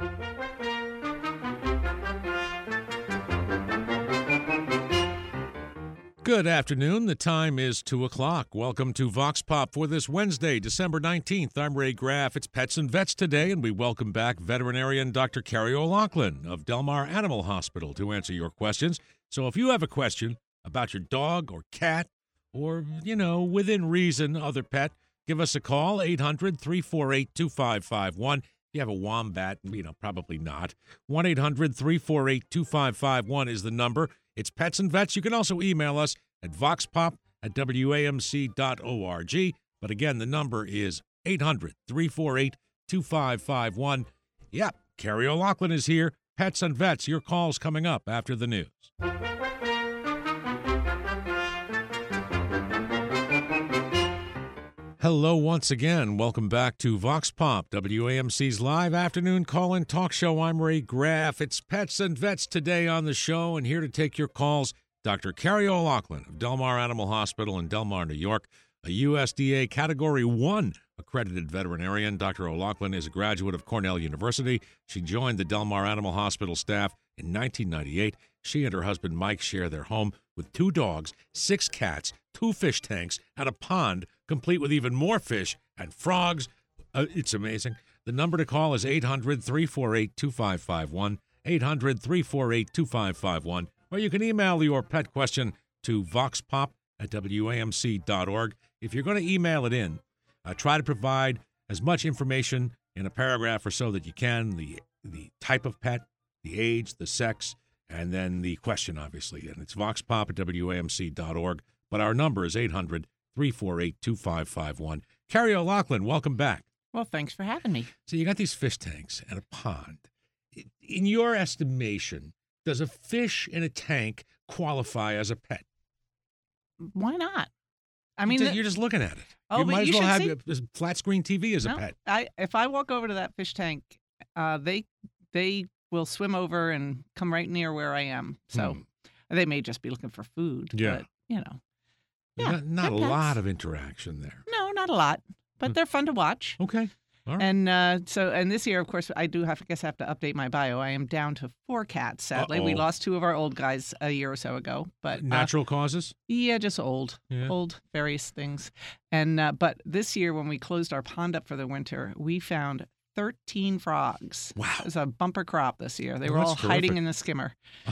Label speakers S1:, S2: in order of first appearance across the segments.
S1: Good afternoon. The time is 2 o'clock. Welcome to Vox Pop for this Wednesday, December 19th. I'm Ray Graff. It's Pets and Vets today, and we welcome back veterinarian Dr. Carrie O'Loughlin of Del Mar Animal Hospital to answer your questions. So if you have a question about your dog or cat or, within reason, other pet, give us a call, 800-348-2551. If you have a wombat, probably not. 1-800-348-2551 is the number. It's Pets and Vets. You can also email us at voxpop@wamc.org. But again, the number is 800-348-2551. Yep, Carrie O'Loughlin is here. Pets and Vets, your call's coming up after the news. Hello once again. Welcome back to Vox Pop, WAMC's live afternoon call-in talk show. I'm Ray Graff. It's Pets and Vets today on the show, and here to take your calls, Dr. Carrie O'Loughlin of Del Mar Animal Hospital in Del Mar, New York, a USDA Category 1 accredited veterinarian. Dr. O'Loughlin is a graduate of Cornell University. She joined the Del Mar Animal Hospital staff in 1998. She and her husband Mike share their home with 2 dogs, 6 cats, 2 fish tanks, and a pond complete with even more fish and frogs. It's amazing. The number to call is 800-348-2551, 800-348-2551, or you can email your pet question to voxpop@wamc.org. If you're going to email it in, try to provide as much information in a paragraph or so that you can, the type of pet, the age, the sex, and then the question, obviously. And it's voxpop@wamc.org. But our number is 800-348-2551. Carrie O'Loughlin, welcome back.
S2: Well, thanks for having me.
S1: So you got these fish tanks and a pond. In your estimation, does a fish in a tank qualify as a pet?
S2: Why not? I mean,
S1: you're just looking at it.
S2: Oh,
S1: you
S2: but
S1: might
S2: you
S1: as well
S2: should
S1: have a flat screen TV as a pet.
S2: If I walk over to that fish tank, they will swim over and come right near where I am. So they may just be looking for food.
S1: Yeah.
S2: But,
S1: not a lot of interaction there.
S2: No, not a lot. But they're fun to watch.
S1: Okay. All right.
S2: And and this year, of course, I have to update my bio. I am down to 4 cats, sadly. We lost 2 of our old guys a year or so ago. But
S1: natural causes?
S2: Yeah, just old various things. And but this year, when we closed our pond up for the winter, we found 13 frogs.
S1: Wow.
S2: It was a bumper crop this year. They were all hiding in the skimmer.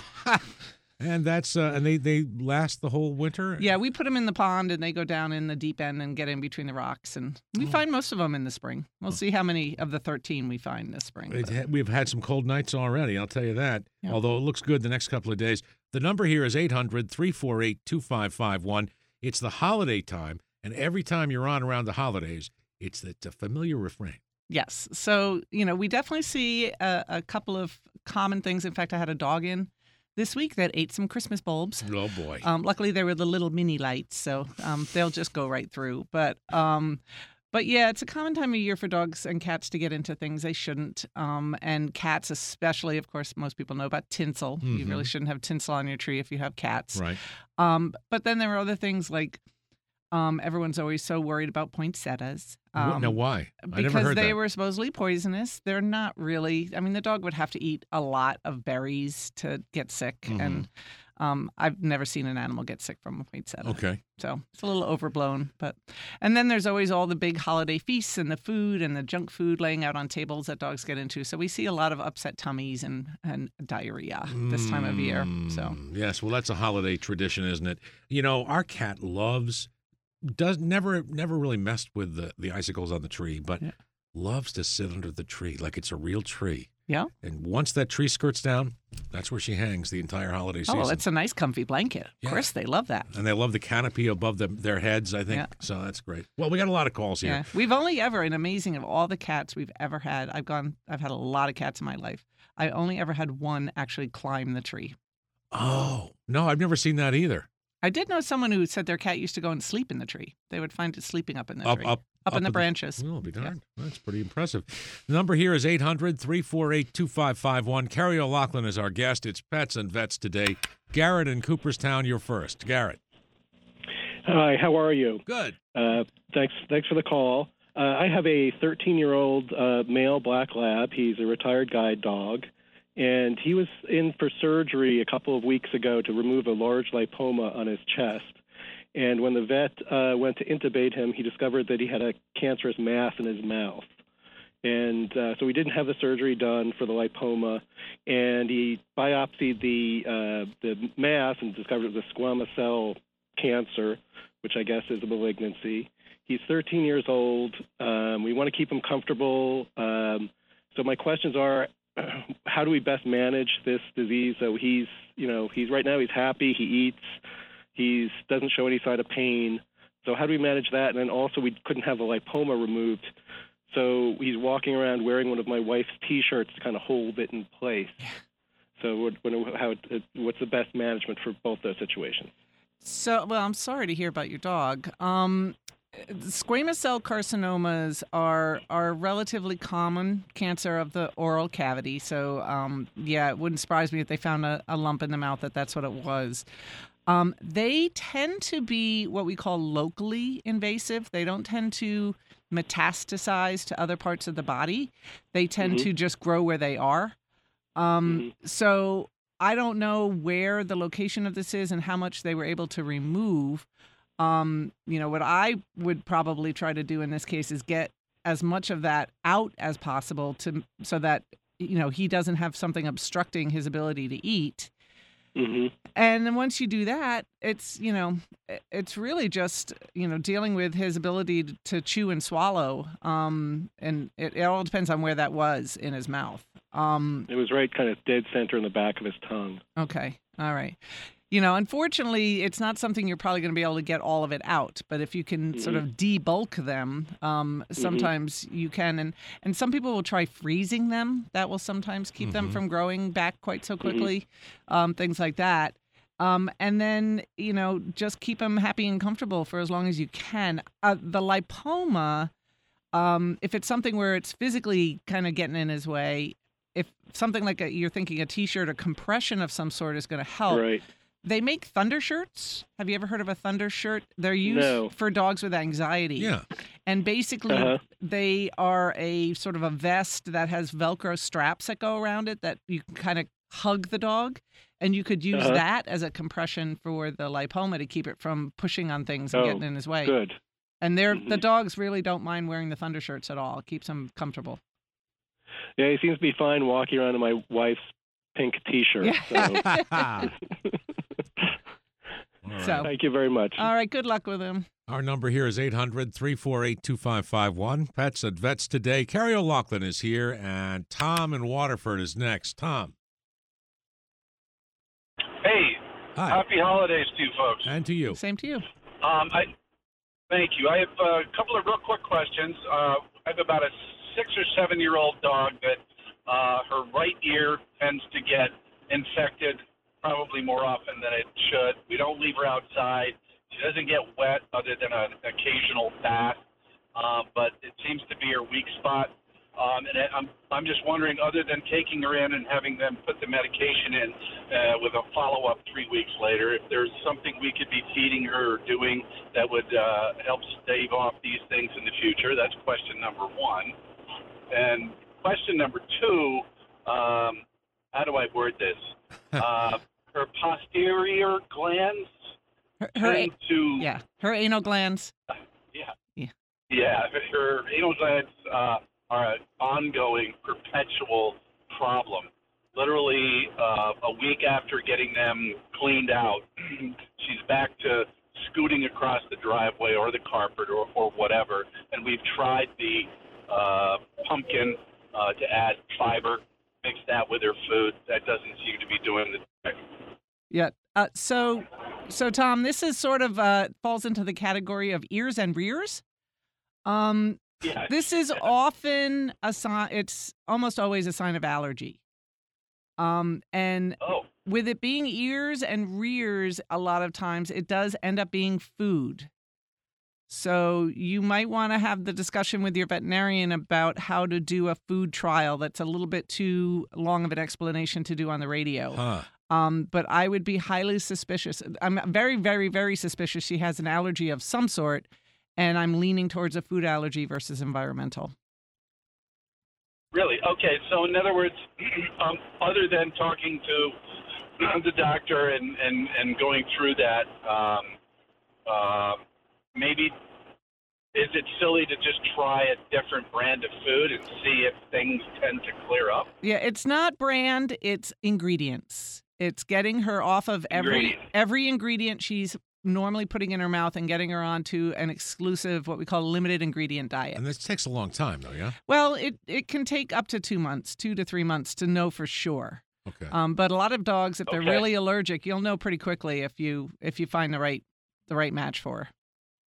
S1: And that's and they last the whole winter?
S2: Yeah, we put them in the pond, and they go down in the deep end and get in between the rocks. And we find most of them in the spring. We'll see how many of the 13 we find this spring.
S1: We've had some cold nights already, I'll tell you that, although it looks good the next couple of days. The number here is 800-348-2551. It's the holiday time, and every time you're on around the holidays, it's a familiar refrain.
S2: Yes. So, we definitely see a couple of common things. In fact, I had a dog in this week that ate some Christmas bulbs.
S1: Oh, boy.
S2: Luckily, they were the little mini lights, so they'll just go right through. But yeah, it's a common time of year for dogs and cats to get into things they shouldn't. And cats especially, of course, most people know about tinsel. Mm-hmm. You really shouldn't have tinsel on your tree if you have cats.
S1: Right.
S2: But then there are other things like everyone's always so worried about poinsettias.
S1: Now, why? I never
S2: because
S1: heard
S2: they
S1: that.
S2: were supposedly poisonous. They're not really. I mean, the dog would have to eat a lot of berries to get sick.
S1: Mm-hmm.
S2: And I've never seen an animal get sick from a poinsettia.
S1: Okay.
S2: So it's a little overblown. And then there's always all the big holiday feasts and the food and the junk food laying out on tables that dogs get into. So we see a lot of upset tummies and diarrhea this time of year. So
S1: yes, well, that's a holiday tradition, isn't it? Our cat never really messed with the icicles on the tree, but loves to sit under the tree like it's a real tree.
S2: Yeah.
S1: And once that tree skirts down, that's where she hangs the entire holiday season.
S2: Oh, it's a nice comfy blanket. Of course, they love that.
S1: And they love the canopy above their heads, I think. Yeah. So that's great. Well, we got a lot of calls here.
S2: Yeah. We've only ever, and amazing, of all the cats we've ever had, I've had a lot of cats in my life. I only ever had one actually climb the tree.
S1: Oh, no, I've never seen that either.
S2: I did know someone who said their cat used to go and sleep in the tree. They would find it sleeping up in the tree. Up in the branches.
S1: Well, be darned. Yeah. That's pretty impressive. The number here is 800-348-2551. Carrie O'Loughlin is our guest. It's Pets and Vets today. Garrett in Cooperstown, you're first. Garrett.
S3: Hi, how are you?
S1: Good.
S3: Thanks for the call. I have a 13-year-old male black lab. He's a retired guide dog, and he was in for surgery a couple of weeks ago to remove a large lipoma on his chest. And when the vet went to intubate him, he discovered that he had a cancerous mass in his mouth. And so we didn't have the surgery done for the lipoma, and he biopsied the mass and discovered it was a squamous cell cancer, which I guess is a malignancy. He's 13 years old. We want to keep him comfortable. So my questions are, how do we best manage this disease? So he's right now he's happy, he eats, he doesn't show any sign of pain. So how do we manage that? And then also we couldn't have the lipoma removed. So he's walking around wearing one of my wife's T-shirts to kind of hold it in place. So what's the best management for both those situations?
S2: So, well, I'm sorry to hear about your dog. Squamous cell carcinomas are relatively common cancer of the oral cavity. So, it wouldn't surprise me if they found a lump in the mouth that's what it was. They tend to be what we call locally invasive. They don't tend to metastasize to other parts of the body. They tend to just grow where they are. So I don't know where the location of this is and how much they were able to remove. What I would probably try to do in this case is get as much of that out as possible so that, he doesn't have something obstructing his ability to eat. And then once you do that, it's really just, dealing with his ability to chew and swallow. And it all depends on where that was in his mouth.
S3: It was right kind of dead center in the back of his tongue.
S2: Okay. All right. Unfortunately, it's not something you're probably going to be able to get all of it out. But if you can sort of debulk them, sometimes you can. And some people will try freezing them. That will sometimes keep them from growing back quite so quickly, things like that. And then, just keep them happy and comfortable for as long as you can. The lipoma, if it's something where it's physically kind of getting in his way, if something like you're thinking a T-shirt, a compression of some sort is going to help.
S3: Right.
S2: They make thunder shirts. Have you ever heard of a thunder shirt? They're used for dogs with anxiety.
S1: Yeah.
S2: And basically, they are a sort of a vest that has Velcro straps that go around it that you can kind of hug the dog. And you could use that as a compression for the lipoma to keep it from pushing on things and getting in his way.
S3: Good.
S2: And the dogs really don't mind wearing the thunder shirts at all. It keeps them comfortable.
S3: Yeah, he seems to be fine walking around in my wife's pink T-shirt.
S2: Yeah.
S3: So, thank you very much.
S2: All right, good luck with him.
S1: Our number here is 800-348-2551. Pets at Vets Today. Carrie O'Loughlin is here, and Tom in Waterford is next. Tom.
S4: Hey.
S1: Hi.
S4: Happy holidays to you folks.
S1: And to you.
S2: Same to you.
S4: Thank you. I have a couple of real quick questions. I have about a 6 or 7 year old dog that her right ear tends to get infected probably more often than it should. We don't leave her outside. She doesn't get wet other than an occasional bath, but it seems to be her weak spot. And I'm just wondering, other than taking her in and having them put the medication in with a follow-up 3 weeks later, if there's something we could be feeding her or doing that would help stave off these things in the future. That's question number one. And question number two, how do I word this? Her posterior glands
S2: her anal glands.
S4: Her anal glands are an ongoing, perpetual problem. Literally, a week after getting them cleaned out, she's back to scooting across the driveway or the carpet or whatever. And we've tried the pumpkin to add fiber, mix that with her food. That doesn't seem to be doing the trick.
S2: Yeah. So Tom, this is sort of falls into the category of ears and rears. This is often a sign. It's almost always a sign of allergy. With it being ears and rears, a lot of times it does end up being food. So you might want to have the discussion with your veterinarian about how to do a food trial. That's a little bit too long of an explanation to do on the radio. But I would be highly suspicious. I'm very, very, very suspicious she has an allergy of some sort. and I'm leaning towards a food allergy versus environmental.
S4: Really? Okay. So in other words, other than talking to the doctor and going through that, maybe is it silly to just try a different brand of food and see if things tend to clear up?
S2: Yeah, it's not brand, it's ingredients. It's getting her off of every ingredient she's normally putting in her mouth and getting her onto an exclusive, what we call limited ingredient diet.
S1: And this takes a long time, though, yeah?
S2: Well, it can take up to 2 months, 2 to 3 months to know for sure.
S1: Okay.
S2: But a lot of dogs, if they're really allergic, you'll know pretty quickly if you find the right match for her.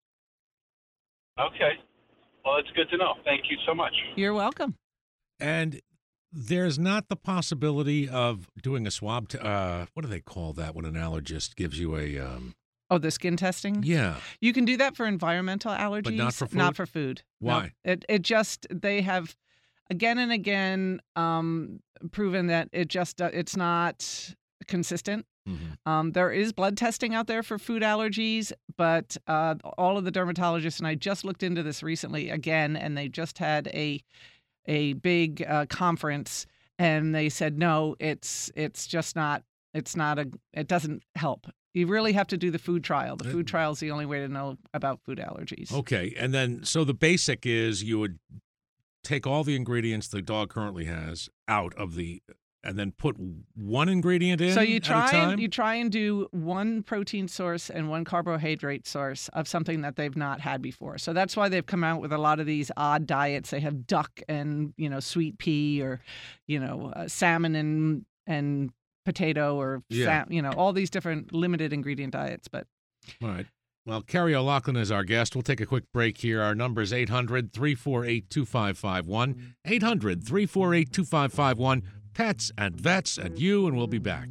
S4: Okay. Well, it's good to know. Thank you so much.
S2: You're welcome.
S1: And there's not the possibility of doing a swab. What do they call that when an allergist gives you a?
S2: The skin testing?
S1: Yeah.
S2: You can do that for environmental allergies,
S1: But not for food?
S2: Not for food.
S1: Why?
S2: No. They have again and again proven that it's not consistent.
S1: Mm-hmm.
S2: There is blood testing out there for food allergies, but all of the dermatologists, and I just looked into this recently again, and they just had a big conference, and they said no, it's just not. It doesn't help. You really have to do the food trial. The food trial is the only way to know about food allergies.
S1: Okay, and then so the basic is you would take all the ingredients the dog currently has out of and then put one ingredient in.
S2: So you
S1: at a time?
S2: try and do one protein source and one carbohydrate source of something that they've not had before. So that's why they've come out with a lot of these odd diets. They have duck and sweet pea, or salmon and potato, or all these different limited ingredient diets. But
S1: all right. Well, Carrie O'Loughlin is our guest. We'll take a quick break here. Our number is 800-348-2551. 800-348-2551. Pets and Vets and you, and we'll be back.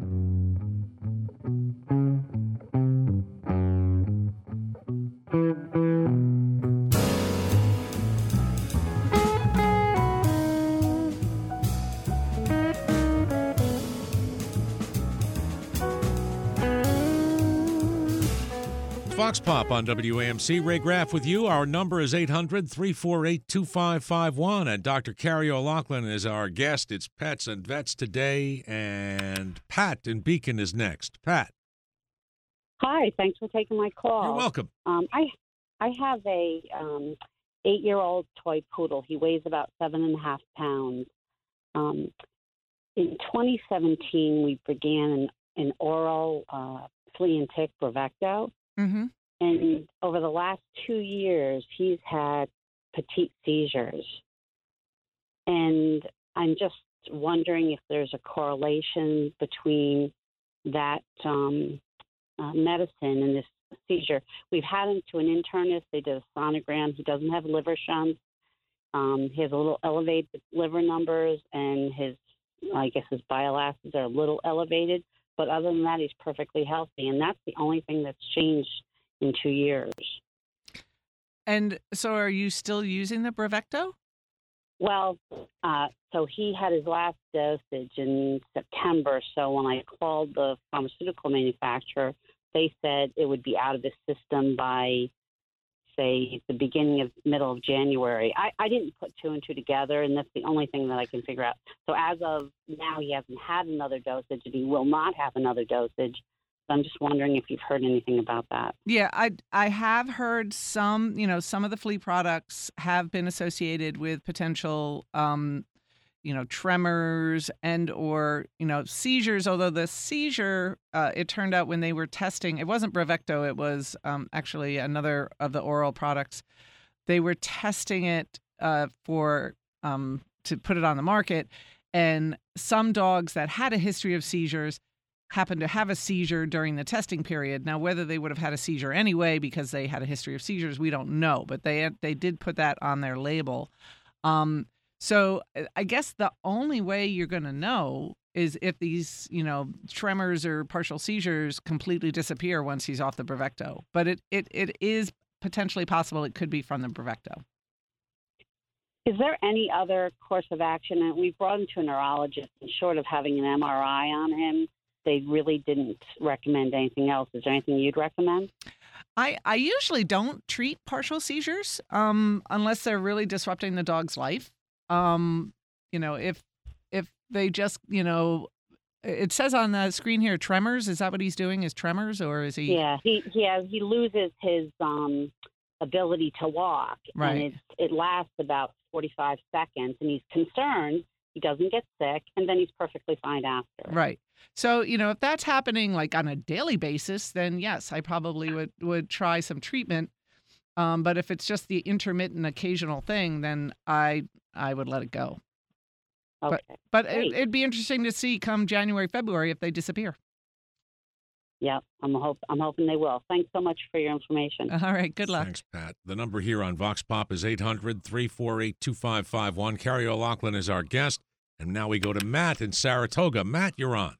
S1: Vox Pop on WAMC. Ray Graff with you. Our number is 800-348-2551. And Dr. Carrie O'Loughlin is our guest. It's Pets and Vets today. And Pat in Beacon is next. Pat.
S5: Hi. Thanks for taking my call.
S1: You're welcome.
S5: I have a 8-year-old toy poodle. He weighs about 7.5 pounds. In 2017, we began an oral flea and tick Bravecto.
S2: Mm-hmm.
S5: And over the last 2 years, he's had petite seizures. And I'm just wondering if there's a correlation between that medicine and this seizure. We've had him to an internist. They did a sonogram. He doesn't have liver shunts. He has a little elevated liver numbers, and his bile acids are a little elevated. But other than that, he's perfectly healthy. And that's the only thing that's changed in 2 years.
S2: And so are you still using the Bravecto?
S5: Well, so he had his last dosage in September. So when I called the pharmaceutical manufacturer, they said it would be out of his system by, say, the middle of January. I didn't put 2 and 2 together, and that's the only thing that I can figure out. So as of now, he hasn't had another dosage, and he will not have another dosage. So I'm just wondering if you've heard anything about that.
S2: Yeah, I have heard some of the flea products have been associated with potential, tremors and or seizures. Although the seizure, it turned out when they were testing, it wasn't Bravecto, it was actually another of the oral products. They were testing it for to put it on the market, and some dogs that had a history of seizures happened to have a seizure during the testing period. Now, whether they would have had a seizure anyway because they had a history of seizures, we don't know. But they did put that on their label. So I guess the only way you're going to know is if these, tremors or partial seizures completely disappear once he's off the Bravecto. But it is potentially possible it could be from the Bravecto.
S5: Is there any other course of action? And we brought him to a neurologist, and short of having an MRI on him, they really didn't recommend anything else. Is there anything you'd recommend?
S2: I usually don't treat partial seizures unless they're really disrupting the dog's life. If they just, it says on the screen here tremors. Is that what he's doing? Is tremors, or is he?
S5: Yeah, he loses his ability to walk,
S2: Right.
S5: and it lasts about 45 seconds, and he's concerned he doesn't get sick, and then he's perfectly fine after.
S2: Right. So, if that's happening like on a daily basis, then yes, I probably would try some treatment. But if it's just the intermittent occasional thing, then I would let it go.
S5: Okay.
S2: But
S5: Great.
S2: it'd be interesting to see come January, February if they disappear.
S5: Yep, I'm hoping they will. Thanks so much for your information.
S2: All right. Good luck.
S1: Thanks, Pat. The number here on Vox Pop is 800-348-2551. Carrie O'Loughlin is our guest. And now we go to Matt in Saratoga. Matt, you're on.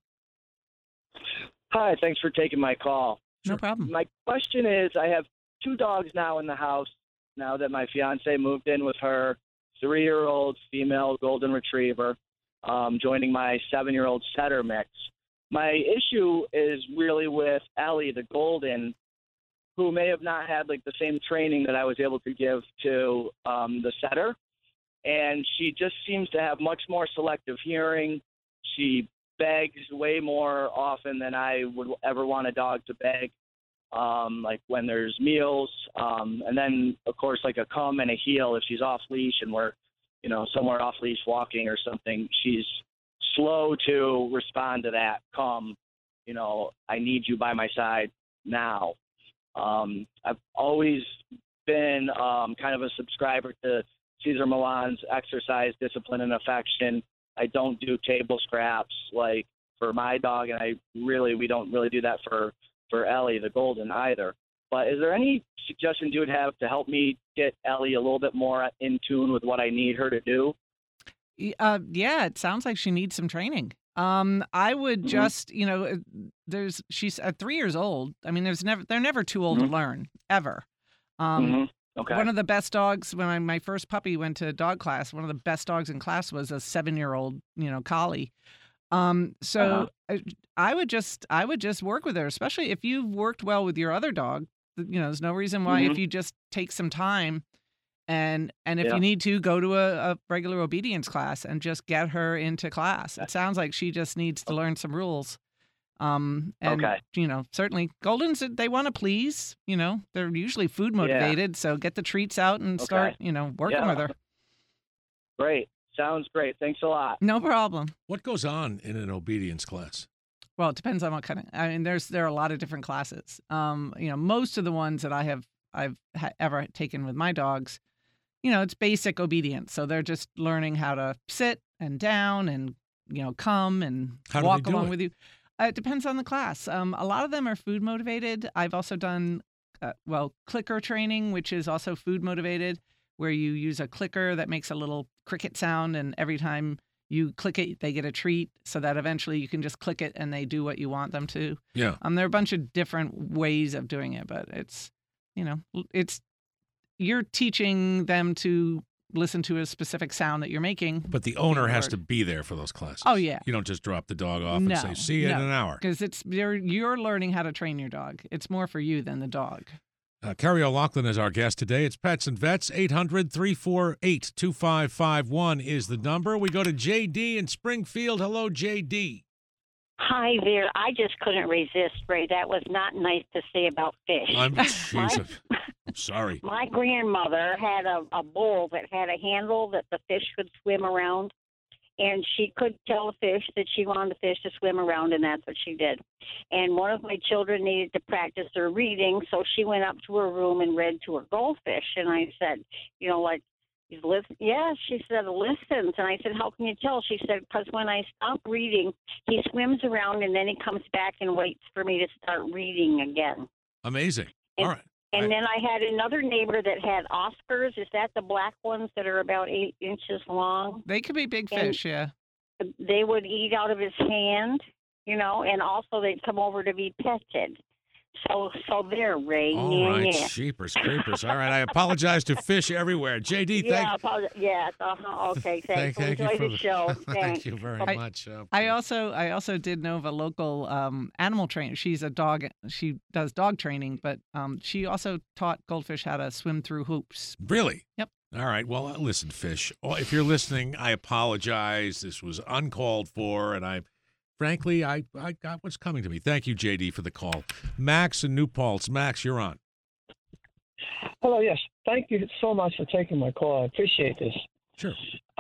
S6: Hi, thanks for taking my call.
S2: No problem.
S6: My question is, I have 2 dogs now in the house now that my fiance moved in with her 3-year-old female golden retriever, joining my 7-year-old setter mix. My issue is really with Ellie, the golden, who may have not had like the same training that I was able to give to the setter. And she just seems to have much more selective hearing. She begs way more often than I would ever want a dog to beg, like when there's meals. And then, of course, like a come and a heel if she's off leash and we're, somewhere off leash walking or something. She's slow to respond to that come, I need you by my side now. I've always been kind of a subscriber to Cesar Millan's exercise, discipline, and affection. I don't do table scraps like for my dog, and we don't really do that for Ellie, the golden, either. But is there any suggestions you would have to help me get Ellie a little bit more in tune with what I need her to do?
S2: Yeah, it sounds like she needs some training. I would just, she's at 3 years old. I mean, they're never too old to learn, ever.
S6: Okay.
S2: One of the best dogs when my first puppy went to dog class, one of the best dogs in class was a 7-year-old, collie. So I would just work with her, especially if you've worked well with your other dog. There's no reason why if you just take some time and if you need to go to a regular obedience class and just get her into class. It sounds like she just needs to learn some rules. Certainly Goldens, they want to please, they're usually food motivated. So get the treats out and start, working with her.
S6: Great. Sounds great. Thanks a lot.
S2: No problem.
S1: What goes on in an obedience class?
S2: Well, it depends on what kind of, there are a lot of different classes. Most of the ones that I've ever taken with my dogs, it's basic obedience. So they're just learning how to sit and down and, come and walk along with you. It depends on the class. A lot of them are food motivated. I've also done, clicker training, which is also food motivated, where you use a clicker that makes a little cricket sound, and every time you click it, they get a treat, so that eventually you can just click it and they do what you want them to.
S1: Yeah.
S2: There are a bunch of different ways of doing it, but it's, you're teaching them to listen to a specific sound that you're making.
S1: But the owner has to be there for those classes.
S2: Oh, yeah.
S1: You don't just drop the dog off and say, see you in an hour.
S2: Because you're learning how to train your dog. It's more for you than the dog.
S1: Carrie O'Loughlin is our guest today. It's Pets and Vets. 800-348-2551 is the number. We go to J.D. in Springfield. Hello, J.D.
S7: Hi there. I just couldn't resist, Ray. That was not nice to say about fish.
S1: I'm sorry.
S7: My grandmother had a bowl that had a handle that the fish could swim around, and she could tell the fish that she wanted the fish to swim around, and that's what she did. And one of my children needed to practice their reading, so she went up to her room and read to her goldfish. And I said, he's listen. Yeah, she said, listens. And I said, how can you tell? She said, because when I stop reading, he swims around, and then he comes back and waits for me to start reading again.
S1: Amazing. All right.
S7: And then I had another neighbor that had Oscars. Is that the black ones that are about 8 inches long?
S2: They could be big fish, yeah.
S7: They would eat out of his hand, and also they'd come over to be petted. So there, Ray.
S1: All
S7: yeah,
S1: right,
S7: yeah.
S1: sheepers, creepers. All right, I apologize to fish everywhere. JD,
S7: Yeah, yeah. Okay, thanks.
S1: thank you
S7: Enjoy
S1: for
S7: the show.
S1: Thank
S7: Thanks.
S1: you very
S2: I-
S1: much.
S2: I also did know of a local animal trainer. She's a dog. She does dog training, but she also taught goldfish how to swim through hoops.
S1: Really?
S2: Yep.
S1: All right. Well, listen, fish. If you're listening, I apologize. This was uncalled for, and frankly, I got what's coming to me. Thank you, JD, for the call. Max in New Paltz. Max, you're on.
S8: Hello, yes. Thank you so much for taking my call. I appreciate this.
S1: Sure.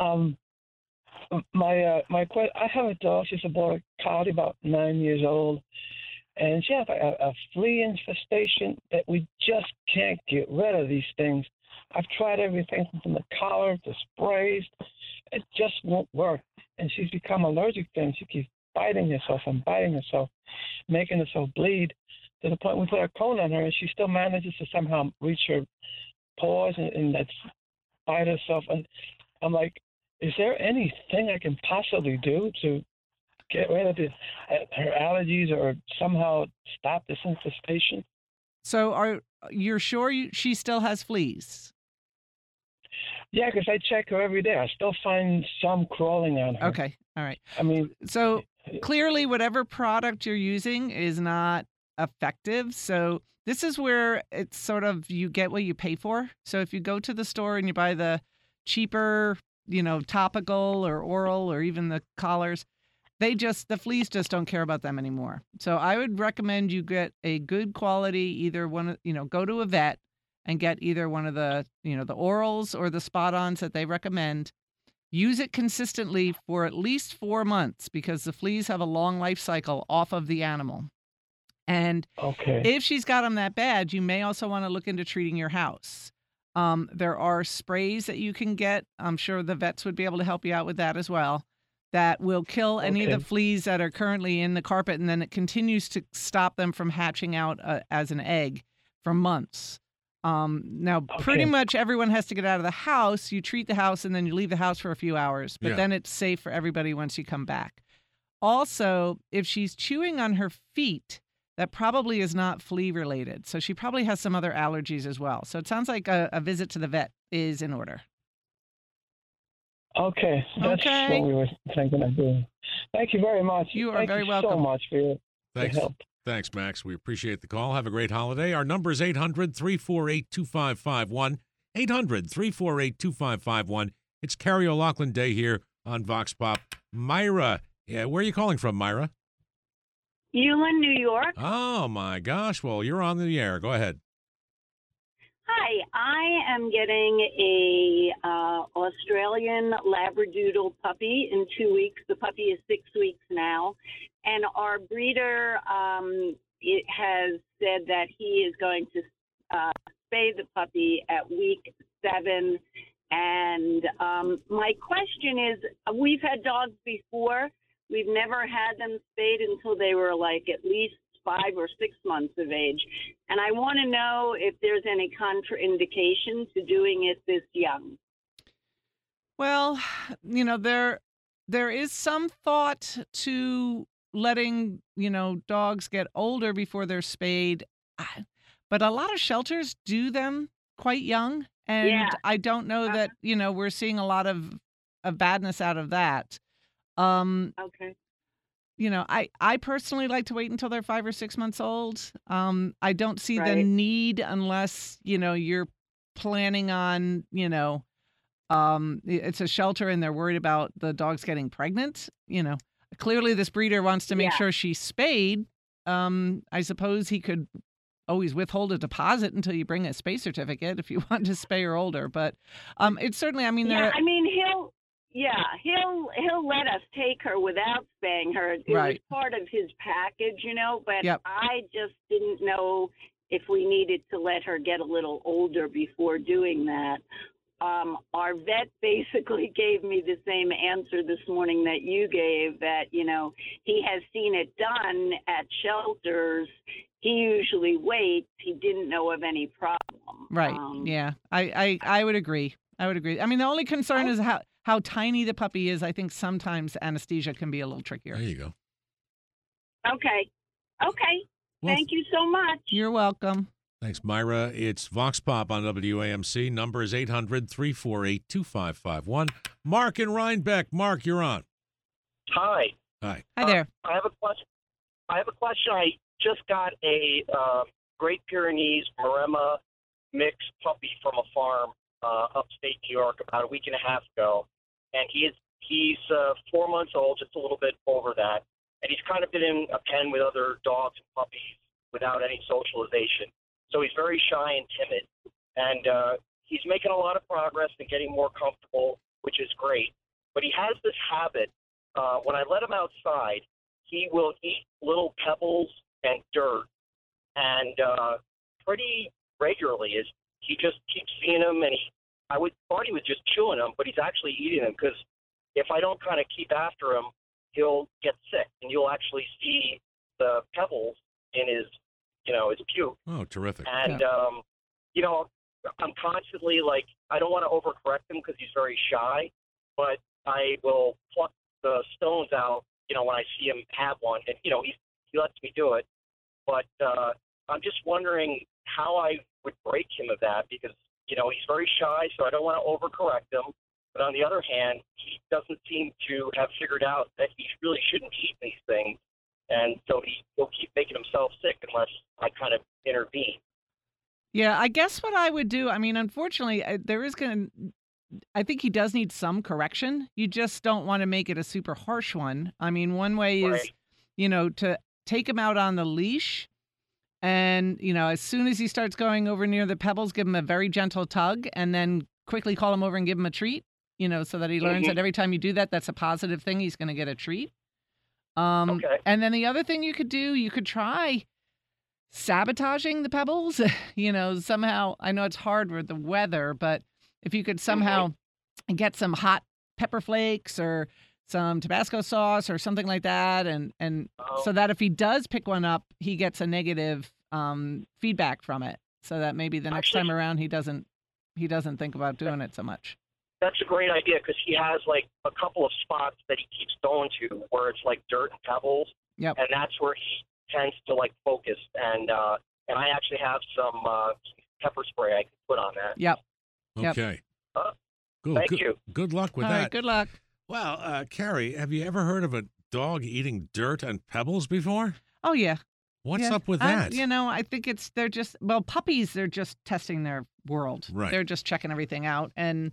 S8: I have a dog. She's a border collie, about 9 years old, and she has a flea infestation that we just can't get rid of. These things. I've tried everything from the collar to sprays. It just won't work, and she's become allergic to them. She keeps biting herself and biting herself, making herself bleed to the point we put a cone on her, and she still manages to somehow reach her paws and that's bite herself. And I'm like, is there anything I can possibly do to get rid of her allergies or somehow stop this infestation?
S2: So are you're sure she still has fleas?
S8: Yeah, because I check her every day. I still find some crawling on her.
S2: Okay. All right.
S8: I mean,
S2: So clearly whatever product you're using is not effective. So this is where it's sort of you get what you pay for. So if you go to the store and you buy the cheaper, topical or oral or even the collars, the fleas just don't care about them anymore. So I would recommend you get a good quality, go to a vet and get either one of the, the orals or the spot-ons that they recommend. Use it consistently for at least 4 months because the fleas have a long life cycle off of the animal. And if she's got them that bad, you may also want to look into treating your house. There are sprays that you can get. I'm sure the vets would be able to help you out with that as well. That will kill any of the fleas that are currently in the carpet, and then it continues to stop them from hatching out as an egg for months. Now, pretty much everyone has to get out of the house. You treat the house, and then you leave the house for a few hours. But then it's safe for everybody once you come back. Also, if she's chewing on her feet, that probably is not flea related. So she probably has some other allergies as well. So it sounds like a visit to the vet is in order.
S8: Okay, that's what we were thinking of doing. Thank you very much.
S2: You are very welcome.
S8: Thank you so much for your help.
S1: Thanks, Max. We appreciate the call. Have a great holiday. Our number is 800-348-2551. 800-348-2551. It's Carrie O'Loughlin Day here on Vox Pop. Myra, where are you calling from, Myra?
S7: Ewan, New York.
S1: Oh, my gosh. Well, you're on the air. Go ahead.
S7: Hi, I am getting a Australian Labradoodle puppy in 2 weeks. The puppy is 6 weeks now, and our breeder it has said that he is going to spay the puppy at week 7. And my question is, we've had dogs before. We've never had them spayed until they were like at least 5 or 6 months of age. And I want to know if there's any contraindication to doing it this young.
S2: Well, there is some thought to letting, dogs get older before they're spayed. But a lot of shelters do them quite young. And I don't know that, we're seeing a lot of badness out of that.
S7: Okay.
S2: I personally like to wait until they're 5 or 6 months old. I don't see the need unless, you're planning on, it's a shelter and they're worried about the dogs getting pregnant. Clearly this breeder wants to make sure she's spayed. I suppose he could always withhold a deposit until you bring a spay certificate if you want to spay her older. But it's certainly, he'll let us take her without spaying her. It was part of his package, but I just didn't know if we needed to let her get a little older before doing that. Our vet basically gave me the same answer this morning that you gave, that, he has seen it done at shelters. He usually waits. He didn't know of any problem. Right. I would agree. I mean, the only concern is how tiny the puppy is. I think sometimes anesthesia can be a little trickier.
S1: There you go.
S7: Okay.
S1: Well,
S7: Thank you so much.
S2: You're welcome.
S1: thanks, Myra. It's Vox Pop on WAMC. Number is 800-348-2551. Mark in Rhinebeck. Mark, you're on.
S9: Hi.
S1: Hi.
S2: Hi there.
S9: I have a question. I just got a Great Pyrenees Maremma mixed puppy from a farm upstate New York about a week and a half ago, and he's 4 months old, just a little bit over that, and he's kind of been in a pen with other dogs and puppies without any socialization. So he's very shy and timid, and he's making a lot of progress and getting more comfortable, which is great. But he has this habit. When I let him outside, he will eat little pebbles and dirt, and pretty regularly. He just keeps seeing them, and I thought he was just chewing them, but he's actually eating them, because if I don't kind of keep after him, he'll get sick, and you'll actually see the pebbles in his puke.
S1: Oh, terrific.
S9: And I'm constantly like, I don't want to overcorrect him because he's very shy, but I will pluck the stones out, when I see him have one, and he lets me do it. But I'm just wondering how I would break him of that, because he's very shy, so I don't want to overcorrect him. But on the other hand, he doesn't seem to have figured out that he really shouldn't eat these things, and so he'll keep making himself sick unless I kind of intervene.
S2: Yeah, I guess what I would do, I mean, unfortunately, I think he does need some correction. You just don't want to make it a super harsh one. I mean, one way is,
S9: Right.
S2: to take him out on the leash, and, as soon as he starts going over near the pebbles, give him a very gentle tug, and then quickly call him over and give him a treat, so that he learns that every time you do that, that's a positive thing. He's going to get a treat.
S9: Okay.
S2: And then the other thing you could do, you could try sabotaging the pebbles, somehow. I know it's hard with the weather, but if you could somehow get some hot pepper flakes or some Tabasco sauce or something like that, and so that if he does pick one up, he gets a negative feedback from it, so that maybe the next time around he doesn't think about doing it so much.
S9: That's a great idea, because he has like a couple of spots that he keeps going to where it's like dirt and pebbles.
S2: Yep.
S9: And that's where he tends to like focus. And I actually have some pepper spray I can put on that.
S2: Yep.
S1: Okay.
S9: Thank you.
S1: Good luck with
S2: All
S1: that.
S2: right, good luck.
S1: Well, Carrie, have you ever heard of a dog eating dirt and pebbles before?
S2: Oh, yeah.
S1: What's
S2: Yeah.
S1: up with that?
S2: I think puppies, they're just testing their world.
S1: Right.
S2: They're just checking everything out. And,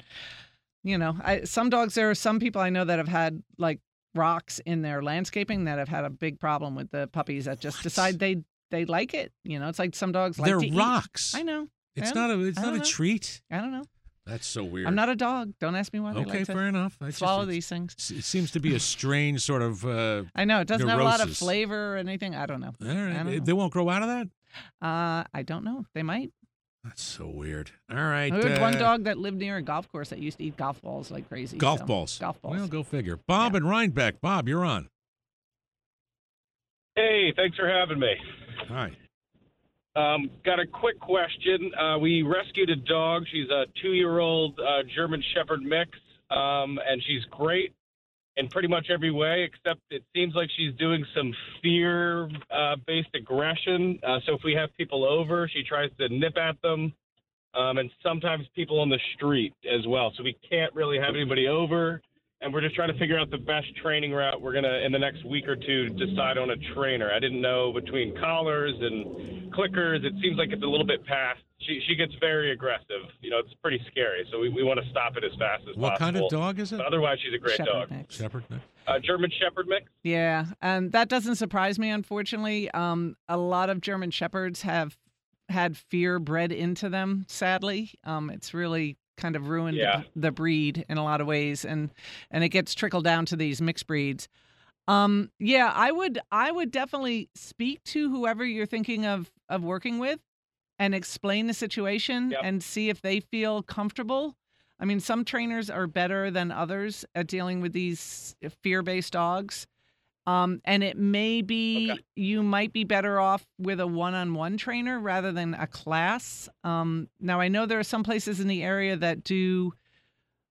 S2: some dogs, there are some people I know that have had like rocks in their landscaping that have had a big problem with the puppies that just decide they like it. It's like some dogs like
S1: They're
S2: to
S1: rocks.
S2: eat. I know.
S1: It's
S2: I
S1: not
S2: don't
S1: a
S2: know.
S1: treat.
S2: I don't know.
S1: That's so weird.
S2: I'm not a dog. Don't ask me why they
S1: Okay,
S2: like to
S1: fair enough.
S2: swallow these things.
S1: It seems to be a strange sort of.
S2: I know. It doesn't have a lot of
S1: neurosis.
S2: flavor or anything. I don't know.
S1: All right.
S2: I don't know.
S1: They won't grow out of that?
S2: I don't know. They might.
S1: That's so weird. All right.
S2: I had one dog that lived near a golf course that used to eat golf balls like crazy.
S1: Golf balls.
S2: Golf balls.
S1: Well, go figure. Bob in Rhinebeck. Bob, you're on.
S10: Hey, thanks for having me.
S1: Hi.
S10: Got a quick question. We rescued a dog. She's a 2-year-old German Shepherd mix, and she's great in pretty much every way, except it seems like she's doing some fear-based aggression. So if we have people over, she tries to nip at them, and sometimes people on the street as well. So we can't really have anybody over, and we're just trying to figure out the best training route. We're going to, in the next week or two, decide on a trainer. I didn't know between collars and clickers. It seems like it's a little bit past. She gets very aggressive. It's pretty scary. So we want to stop it as fast as possible.
S1: What kind of dog is it?
S10: But otherwise, she's a great
S2: Shepherd
S10: dog.
S2: mix.
S1: Shepherd mix?
S10: German Shepherd mix.
S2: Yeah, and that doesn't surprise me, unfortunately. A lot of German Shepherds have had fear bred into them, sadly. It's really kind of ruined the breed in a lot of ways, and it gets trickled down to these mixed breeds. I would definitely speak to whoever you're thinking of working with and explain the situation and see if they feel comfortable. I mean, some trainers are better than others at dealing with these fear-based dogs. And it may be you might be better off with a one-on-one trainer rather than a class. Now, I know there are some places in the area that do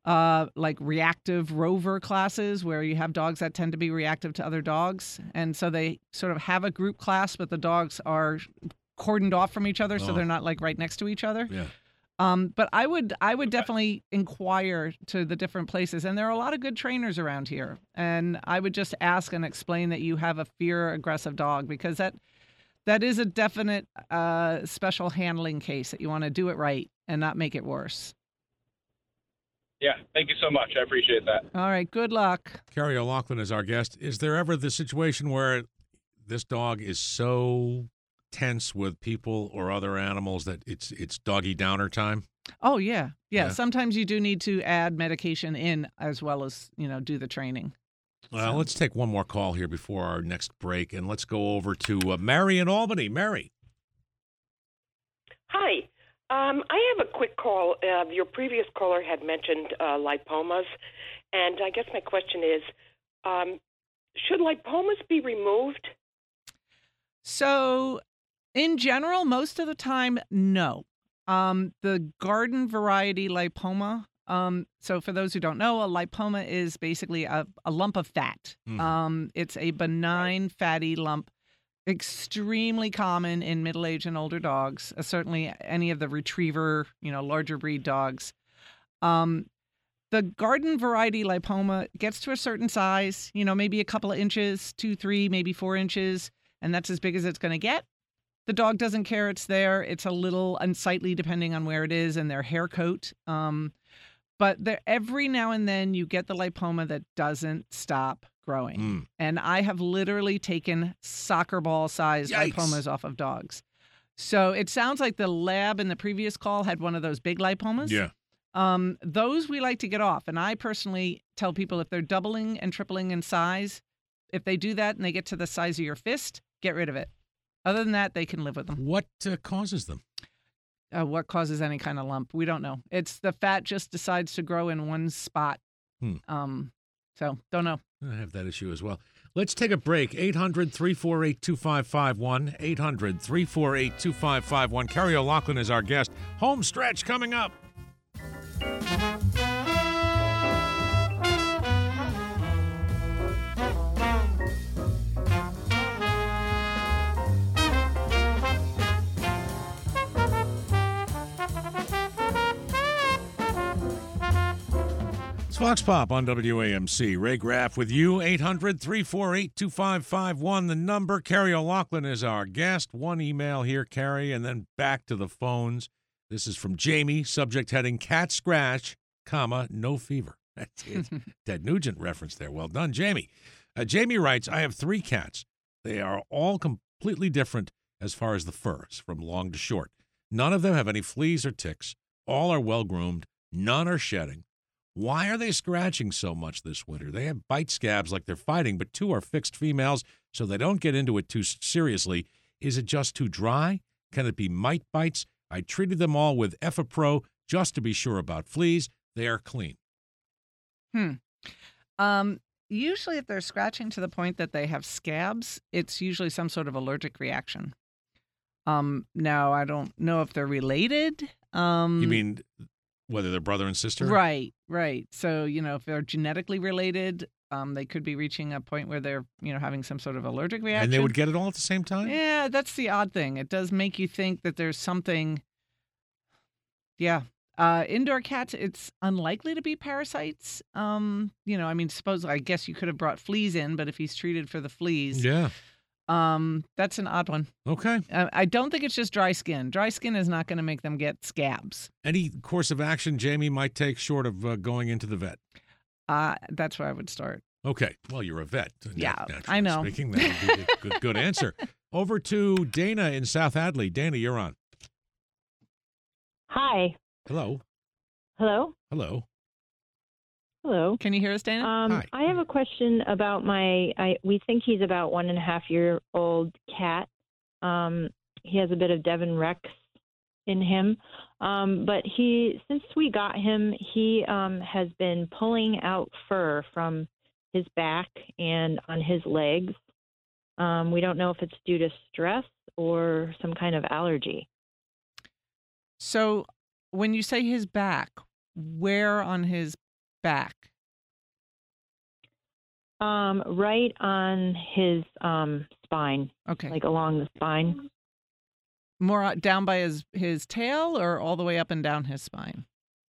S2: like reactive rover classes where you have dogs that tend to be reactive to other dogs. And so they sort of have a group class, but the dogs are cordoned off from each other, so they're not like right next to each other.
S1: Yeah.
S2: But I would definitely inquire to the different places, and there are a lot of good trainers around here. And I would just ask and explain that you have a fear aggressive dog, because that is a definite special handling case that you want to do it right and not make it worse.
S10: Yeah, thank you so much. I appreciate that.
S2: All right, good luck.
S1: Carrie O'Loughlin is our guest. Is there ever the situation where this dog is so tense with people or other animals that it's doggy downer time?
S2: Oh, yeah. Sometimes you do need to add medication in as well as, do the training.
S1: Well, let's take one more call here before our next break, and let's go over to Mary in Albany. Mary.
S11: Hi. I have a quick call. Your previous caller had mentioned lipomas, and I guess my question is, should lipomas be removed?
S2: So, in general, most of the time, no. The garden variety lipoma, so for those who don't know, a lipoma is basically a lump of fat. It's a benign fatty lump, extremely common in middle-aged and older dogs, certainly any of the retriever, larger breed dogs. The garden variety lipoma gets to a certain size, maybe a couple of inches, 2, 3, maybe 4 inches, and that's as big as it's going to get. The dog doesn't care it's there. It's a little unsightly depending on where it is and their hair coat. But every now and then you get the lipoma that doesn't stop growing. And I have literally taken soccer ball sized lipomas off of dogs. So it sounds like the lab in the previous call had one of those big lipomas.
S1: Yeah.
S2: Those we like to get off. And I personally tell people if they're doubling and tripling in size, if they do that and they get to the size of your fist, get rid of it. Other than that, they can live with them.
S1: What causes them?
S2: What causes any kind of lump? We don't know. It's the fat just decides to grow in one spot. So don't know.
S1: I have that issue as well. Let's take a break. 800-348-2551. 800-348-2551. Carrie O'Loughlin is our guest. Home stretch coming up. It's Vox Pop on WAMC. Ray Graff with you. 800-348-2551. The number. Carrie O'Loughlin is our guest. One email here, Carrie, and then back to the phones. This is from Jamie. Subject heading, cat scratch, comma, no fever. That's it. Ted Nugent reference there. Well done, Jamie. Jamie writes, I have 3 cats. They are all completely different as far as the furs, from long to short. None of them have any fleas or ticks. All are well-groomed. None are shedding. Why are they scratching so much this winter? They have bite scabs like they're fighting, but 2 are fixed females, so they don't get into it too seriously. Is it just too dry? Can it be mite bites? I treated them all with Effapro just to be sure about fleas. They are clean.
S2: Usually if they're scratching to the point that they have scabs, it's usually some sort of allergic reaction. Now, I don't know if they're related.
S1: You mean whether they're brother and sister?
S2: Right. So, if they're genetically related, they could be reaching a point where they're, having some sort of allergic reaction.
S1: And they would get it all at the same time?
S2: Yeah, that's the odd thing. It does make you think that there's something. Yeah. Indoor cats, it's unlikely to be parasites. I guess you could have brought fleas in, but if he's treated for the fleas.
S1: Yeah.
S2: That's an odd one.
S1: Okay.
S2: I don't think it's just dry skin. Dry skin is not going to make them get scabs.
S1: Any course of action Jamie might take short of going into the vet?
S2: That's where I would start.
S1: Okay. Well, you're a vet.
S2: Yeah, I know.
S1: Speaking, that would be a good answer. Over to Dana in South Hadley. Dana, you're on.
S12: Hi.
S1: Hello.
S12: Hello.
S1: Hello.
S12: Hello.
S2: Can you hear us, Dana?
S1: Hi.
S12: I have a question about we think he's about 1.5-year-old cat. He has a bit of Devon Rex in him. But since we got him, he has been pulling out fur from his back and on his legs. We don't know if it's due to stress or some kind of allergy.
S2: So when you say his back, where on his back?
S12: Right on his spine.
S2: Okay.
S12: Like along the spine.
S2: More down by his tail or all the way up and down his spine?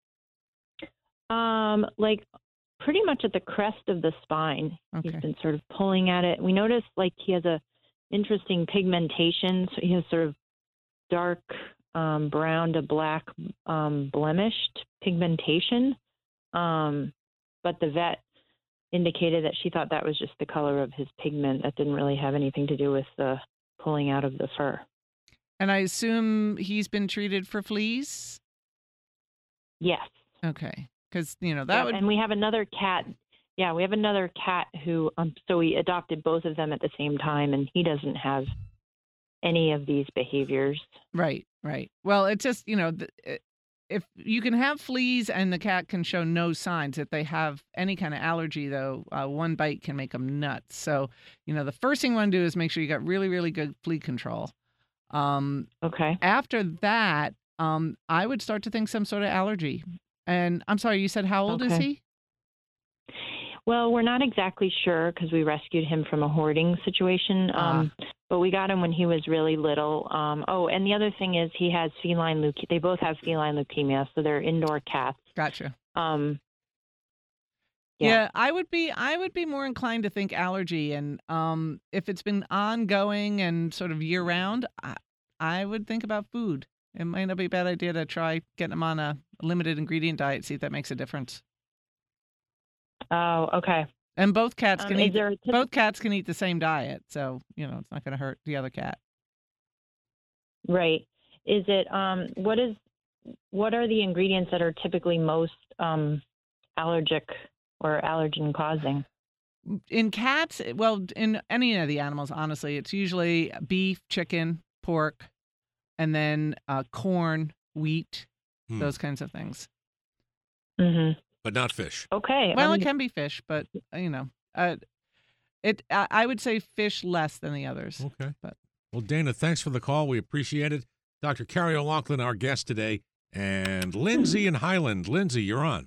S12: Like pretty much at the crest of the spine.
S2: Okay.
S12: He's been sort of pulling at it. We noticed like he has a interesting pigmentation. So he has sort of dark brown to black blemished pigmentation. But the vet indicated that she thought that was just the color of his pigment. That didn't really have anything to do with the pulling out of the fur.
S2: And I assume he's been treated for fleas?
S12: Yes.
S2: Okay. Because, that would...
S12: And we have another cat. Yeah, we have another cat who, so we adopted both of them at the same time, and he doesn't have any of these behaviors.
S2: Right. Well, it's just, if you can have fleas and the cat can show no signs, if they have any kind of allergy, though, one bite can make them nuts. So, the first thing you want to do is make sure you got really, really good flea control.
S12: Okay.
S2: After that, I would start to think some sort of allergy. And I'm sorry, you said how old is he?
S12: Well, we're not exactly sure because we rescued him from a hoarding situation. But we got him when he was really little. And the other thing is he has feline leukemia. They both have feline leukemia, so they're indoor cats.
S2: Gotcha.
S12: Yeah,
S2: I would be more inclined to think allergy, and if it's been ongoing and sort of year round, I would think about food. It might not be a bad idea to try getting them on a limited ingredient diet, see if that makes a difference.
S12: Oh, okay.
S2: And both cats can eat.
S12: Both
S2: both cats can eat the same diet, so it's not going to hurt the other cat.
S12: Right. Is it? What are the ingredients that are typically most allergic or allergen causing?
S2: In cats, well, in any of the animals, honestly, it's usually beef, chicken, pork, and then corn, wheat, those kinds of things.
S12: Mm-hmm.
S1: But not fish.
S12: Okay.
S2: Well, it can be fish, but I would say fish less than the others.
S1: Okay.
S2: But
S1: well, Dana, thanks for the call. We appreciate it. Dr. Carrie O'Loughlin, our guest today, and Lindsay in Highland. Lindsay, you're on.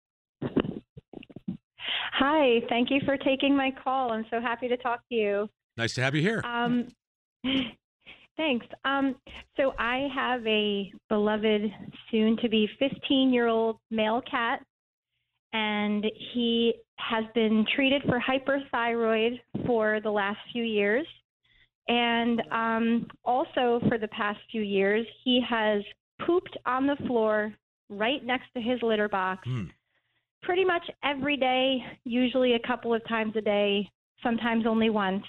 S13: Hi, thank you for taking my call. I'm so happy to talk to you.
S1: Nice to have you here.
S13: Thanks. So I have a beloved, soon-to-be 15-year-old male cat, and he has been treated for hyperthyroid for the last few years. And also for the past few years, he has pooped on the floor right next to his litter box pretty much every day, usually a couple of times a day, sometimes only once.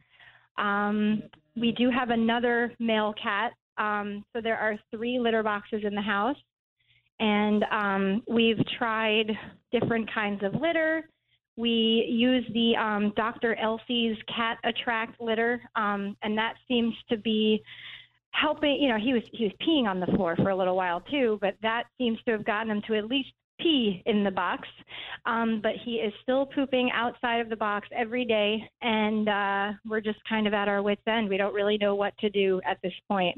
S13: We do have another male cat. So there are 3 litter boxes in the house. And we've tried different kinds of litter. We use the Dr. Elsey's Cat Attract litter, and that seems to be helping. He was peeing on the floor for a little while too, but that seems to have gotten him to at least pee in the box. But he is still pooping outside of the box every day, and we're just kind of at our wits' end. We don't really know what to do at this point.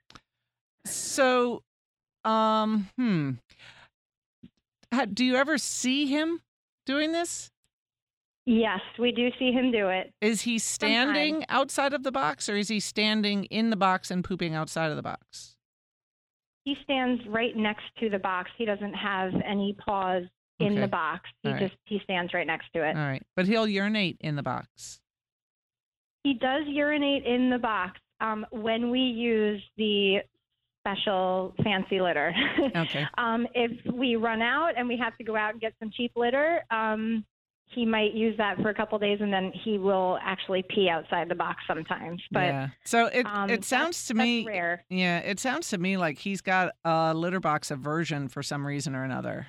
S2: So, do you ever see him doing this?
S13: Yes, we do see him do it.
S2: Is he standing
S13: sometimes
S2: outside of the box, or is he standing in the box and pooping outside of the box?
S13: He stands right next to the box. He doesn't have any paws in the box. He stands right next to it.
S2: All right. But he'll urinate in the box.
S13: He does urinate in the box when we use the special fancy litter.
S2: Okay.
S13: If we run out and we have to go out and get some cheap litter, he might use that for a couple of days, and then he will actually pee outside the box sometimes. But
S2: yeah. So it sounds to me,
S13: that's rare.
S2: Yeah, it sounds to me like he's got a litter box aversion for some reason or another.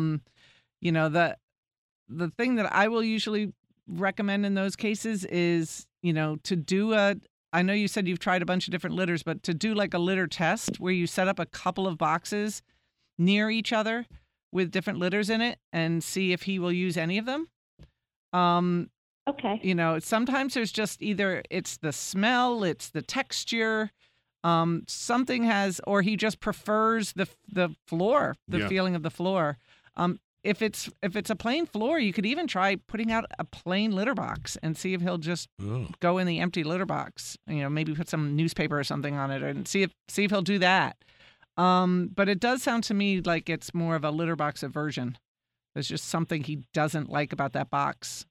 S2: The thing that I will usually recommend in those cases is, to do I know you said you've tried a bunch of different litters, but to do like a litter test where you set up a couple of boxes near each other with different litters in it and see if he will use any of them.
S13: Okay.
S2: Sometimes there's just either it's the smell, it's the texture, something has, or he just prefers the floor, the feeling of the floor. if it's a plain floor, you could even try putting out a plain litter box and see if he'll just go in the empty litter box. Maybe put some newspaper or something on it, and see if he'll do that. But it does sound to me like it's more of a litter box aversion. There's just something he doesn't like about that box.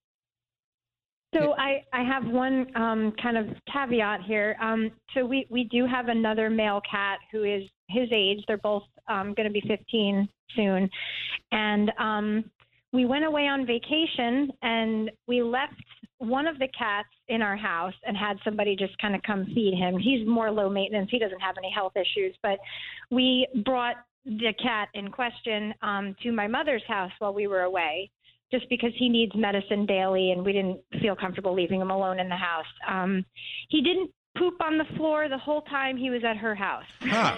S13: So I have one kind of caveat here. So we do have another male cat who is his age. They're both going to be 15 soon. And we went away on vacation, and we left one of the cats in our house and had somebody just kind of come feed him. He's more low maintenance. He doesn't have any health issues. But we brought the cat in question to my mother's house while we were away, just because he needs medicine daily, and we didn't feel comfortable leaving him alone in the house. He didn't poop on the floor the whole time he was at her house.
S1: Huh.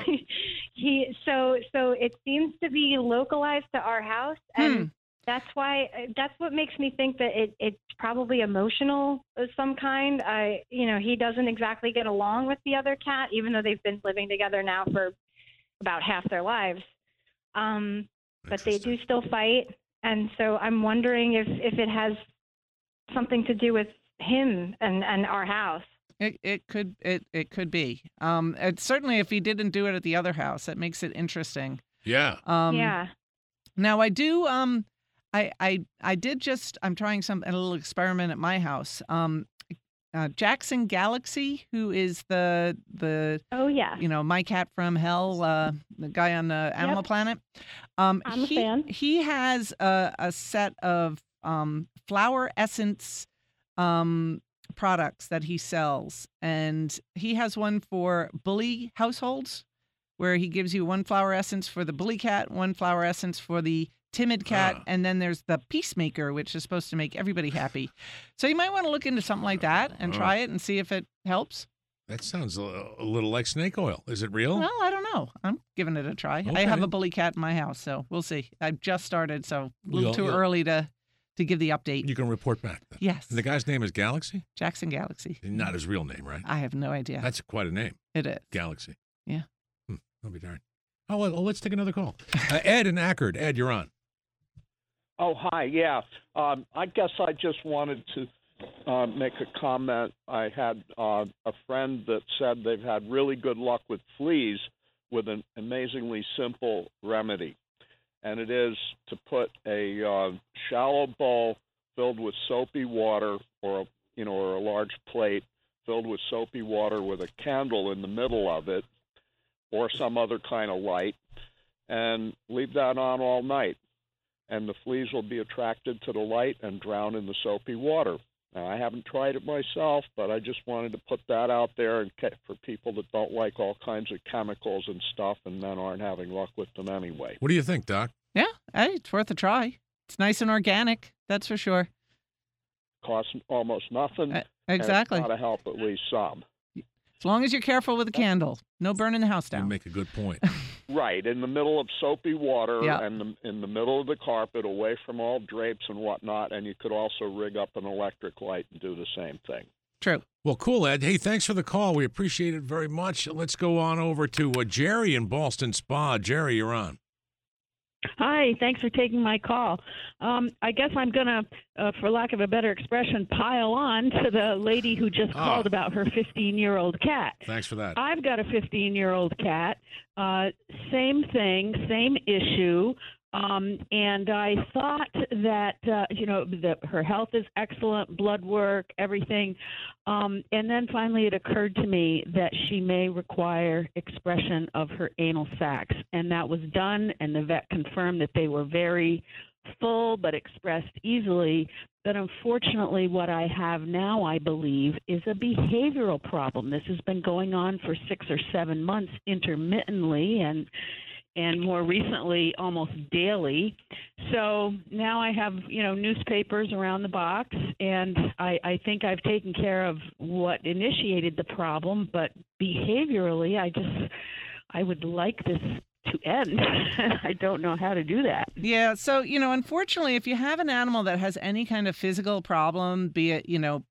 S13: So it seems to be localized to our house, and that's what makes me think that it's probably emotional of some kind. He doesn't exactly get along with the other cat, even though they've been living together now for about half their lives. But they do still fight. And so I'm wondering if it has something to do with him and our house.
S2: It could be. It's certainly, if he didn't do it at the other house, that makes it interesting.
S1: Yeah.
S13: Yeah.
S2: Now I do. I did just. I'm trying a little experiment at my house. Jackson Galaxy, who is the my cat from hell, the guy on the Animal Planet.
S13: I'm a fan.
S2: He has a set of flower essence products that he sells, and he has one for bully households, where he gives you one flower essence for the bully cat, one flower essence for the timid cat, and then there's the peacemaker, which is supposed to make everybody happy. So you might want to look into something like that and try it and see if it helps.
S1: That sounds a little like snake oil. Is it real?
S2: Well, I don't know. I'm giving it a try.
S1: Okay.
S2: I have a bully cat in my house, so we'll see. I've just started, so a little too early to give the update.
S1: You can report back then.
S2: Yes.
S1: And the guy's name is Galaxy?
S2: Jackson Galaxy.
S1: Not his real name, right?
S2: I have no idea.
S1: That's quite a name.
S2: It is.
S1: Galaxy.
S2: Yeah.
S1: I'll be darned. Oh, well, let's take another call. Ed in Ackerd. Ed, you're on.
S14: Oh, hi. Yeah. I guess I just wanted to make a comment. I had a friend that said they've had really good luck with fleas with an amazingly simple remedy. And it is to put a shallow bowl filled with soapy water, or a large plate filled with soapy water with a candle in the middle of it, or some other kind of light, and leave that on all night. And the fleas will be attracted to the light and drown in the soapy water. Now, I haven't tried it myself, but I just wanted to put that out there for people that don't like all kinds of chemicals and stuff and then aren't having luck with them anyway.
S1: What do you think, Doc?
S2: Yeah, hey, it's worth a try. It's nice and organic, that's for sure.
S14: Costs almost nothing.
S2: Exactly.
S14: And it's got to help at least some.
S2: As long as you're careful with the candle. No burning the house down.
S1: You make a good point.
S14: Right, in the middle of soapy water,
S2: Yeah.
S14: and in the middle of the carpet, away from all drapes and whatnot, and you could also rig up an electric light and do the same thing.
S2: True.
S1: Well, cool, Ed. Hey, thanks for the call. We appreciate it very much. Let's go on over to Jerry in Ballston Spa. Jerry, you're on.
S15: Hi, thanks for taking my call. I guess I'm going to, for lack of a better expression, pile on to the lady who just called about her 15-year-old cat.
S1: Thanks for that.
S15: I've got a 15-year-old cat. Same thing, same issue. And I thought that, that her health is excellent, blood work, everything. And then finally it occurred to me that she may require expression of her anal sacs. And that was done, and the vet confirmed that they were very full but expressed easily. But unfortunately, what I have now, I believe, is a behavioral problem. This has been going on for 6 or 7 months intermittently, and more recently, almost daily. So now I have, newspapers around the box, and I think I've taken care of what initiated the problem, but behaviorally, I would like this to end. I don't know how to do that.
S2: Yeah, so, unfortunately, if you have an animal that has any kind of physical problem, be it,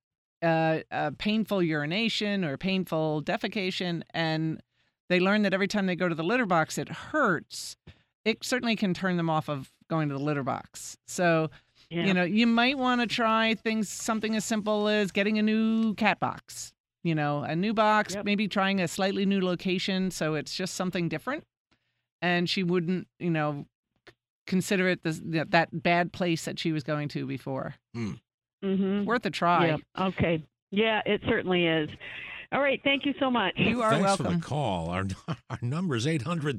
S2: painful urination or painful defecation, and they learn that every time they go to the litter box, it hurts, it certainly can turn them off of going to the litter box. So,
S15: Yeah.
S2: you might want to try something as simple as getting a new cat box. A new box, maybe trying a slightly new location, so it's just something different. And she wouldn't, consider it that bad place that she was going to before.
S15: Mm-hmm.
S2: Worth a try.
S15: Yeah. Okay. Yeah, it certainly is. All right. Thank you so much.
S2: You are
S1: Thanks
S2: welcome.
S1: for the call. Our number is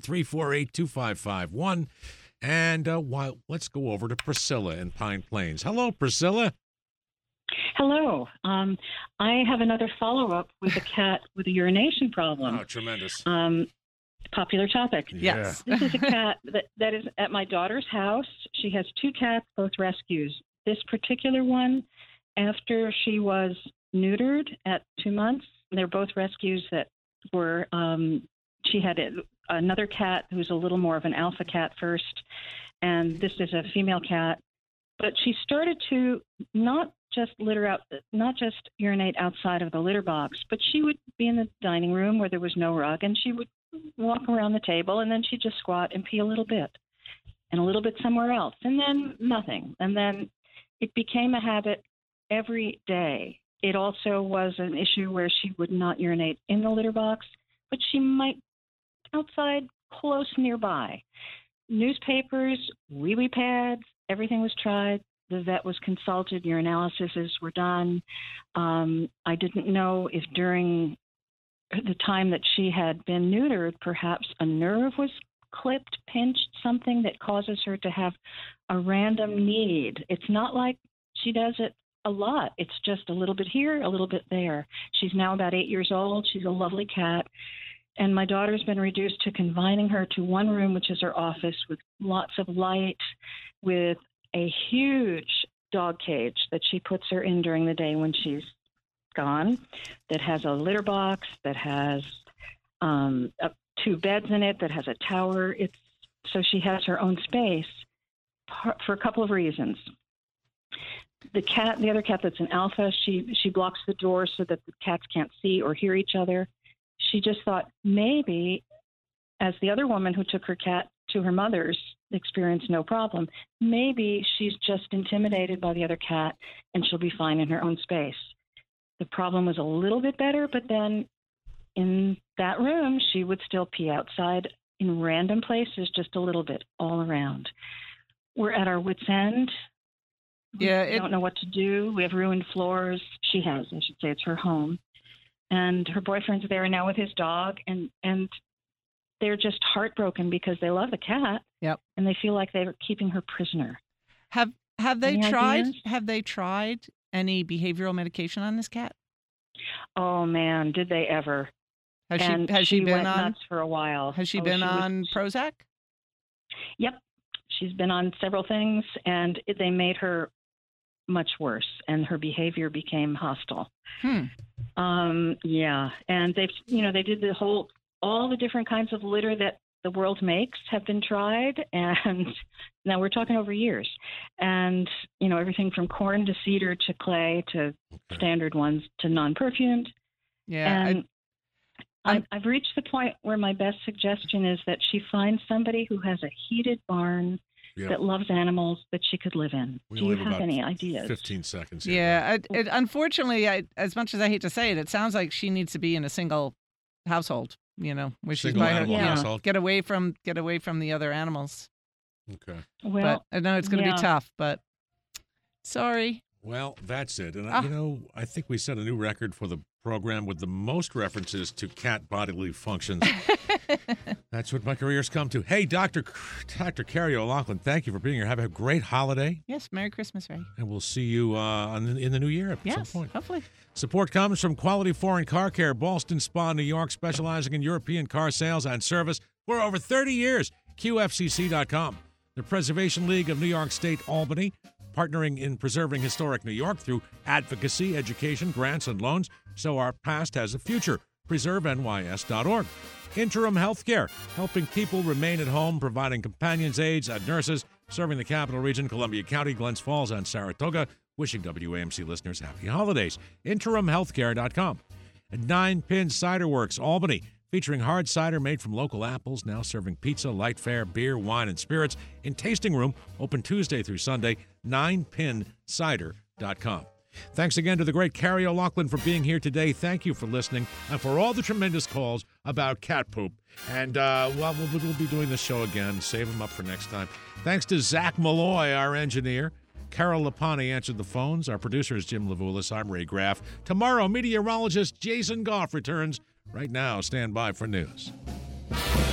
S1: 800-348-2551. And let's go over to Priscilla in Pine Plains. Hello, Priscilla.
S16: Hello. I have another follow-up with a cat with a urination problem.
S1: Oh, tremendous.
S16: Popular topic.
S1: Yes.
S16: This is a cat that is at my daughter's house. She has two cats, both rescues. This particular one, after she was neutered at 2 months, they're both rescues that were, she had another cat who's a little more of an alpha cat first, and this is a female cat. But she started to not just urinate outside of the litter box, but she would be in the dining room where there was no rug, and she would walk around the table, and then she'd just squat and pee a little bit, and a little bit somewhere else, and then nothing. And then it became a habit every day. It also was an issue where she would not urinate in the litter box, but she might outside close nearby. Newspapers, wee-wee pads, everything was tried. The vet was consulted. Urinalyses were done. I didn't know if during the time that she had been neutered, perhaps a nerve was clipped, pinched, something that causes her to have a random need. It's not like she does it a lot. It's just a little bit here, a little bit there. She's now about 8 years old. She's a lovely cat. And my daughter's been reduced to confining her to one room, which is her office, with lots of light, with a huge dog cage that she puts her in during the day when she's gone, that has a litter box, that has 2 beds in it, that has a tower. So she has her own space for a couple of reasons. The other cat that's an alpha, she blocks the door so that the cats can't see or hear each other. She just thought maybe, as the other woman who took her cat to her mother's experienced no problem, maybe she's just intimidated by the other cat and she'll be fine in her own space. The problem was a little bit better, but then in that room, she would still pee outside in random places, just a little bit all around. We're at our wits' end.
S2: Yeah,
S16: We don't know what to do. We have ruined floors. I should say it's her home. And her boyfriend's there now with his dog, and they're just heartbroken because they love the cat.
S2: Yep.
S16: And they feel like they're keeping her prisoner.
S2: Have they
S16: Any
S2: tried?
S16: ideas?
S2: Have they tried any behavioral medication on this cat?
S16: Oh man, did they ever?
S2: Has
S16: And
S2: she been
S16: went
S2: on?
S16: nuts for a while?
S2: Has she
S16: Oh,
S2: been
S16: was-
S2: on Prozac?
S16: Yep. She's been on several things, and they made her much worse, and her behavior became hostile. Yeah, and they did all the different kinds of litter that the world makes have been tried, and now we're talking over years, and everything from corn to cedar to clay to standard ones to non-perfumed.
S2: Yeah,
S16: and I've reached the point where my best suggestion is that she finds somebody who has a heated barn that loves animals that she could live in.
S1: We
S16: Do you
S1: only
S16: have
S1: about
S16: any ideas?
S1: 15 seconds here.
S2: Yeah. Unfortunately, as much as I hate to say it, it sounds like she needs to be in a single household. Where she's
S1: Single
S2: by
S1: animal household.
S2: Get away from the other animals.
S1: Okay.
S2: But I know it's going to be tough. But sorry.
S1: Well, that's it. And, I think we set a new record for the program with the most references to cat bodily functions. That's what my career's come to. Hey, Dr. Carrie O'Loughlin, thank you for being here. Have a great holiday.
S2: Yes, Merry Christmas, Ray.
S1: And we'll see you in the new year at some point.
S2: Hopefully.
S1: Support comes from Quality Foreign Car Care, Ballston Spa, New York, specializing in European car sales and service for over 30 years. QFCC.com. The Preservation League of New York State, Albany, partnering in preserving historic New York through advocacy, education, grants, and loans, so our past has a future. PreserveNYS.org. Interim Healthcare, helping people remain at home, providing companions, aides, and nurses, serving the Capital Region, Columbia County, Glens Falls, and Saratoga. Wishing WAMC listeners happy holidays. InterimHealthcare.com. And 9 Pin Cider Works, Albany, featuring hard cider made from local apples, now serving pizza, light fare, beer, wine, and spirits in Tasting Room, open Tuesday through Sunday, 9pincider.com. Thanks again to the great Carrie O'Loughlin for being here today. Thank you for listening and for all the tremendous calls about cat poop. And we'll be doing this show again. Save them up for next time. Thanks to Zach Malloy, our engineer. Carol Lapani answered the phones. Our producer is Jim Levulis. I'm Ray Graff. Tomorrow, meteorologist Jason Goff returns. Right now, stand by for news.